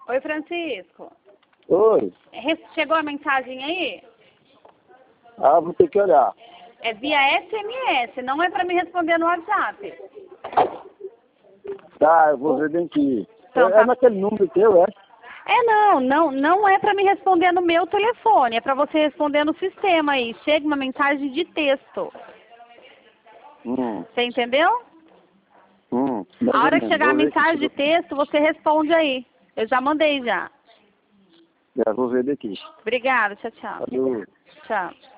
Oi, Francisco. Oi. Chegou a mensagem aí? Ah, vou ter que olhar. É via SMS, não é para me responder no WhatsApp. Tá, eu vou ver bem aqui. Então, É tá. naquele número teu, é? Não é para me responder no meu telefone, é para você responder no sistema aí. Chega uma mensagem de texto. Você entendeu? Mais A ou hora que menos. chegar a Vou ver aqui, mensagem de texto, você responde aí. Eu já mandei já. vou ver daqui. Obrigada, tchau, tchau. Falou. Tchau.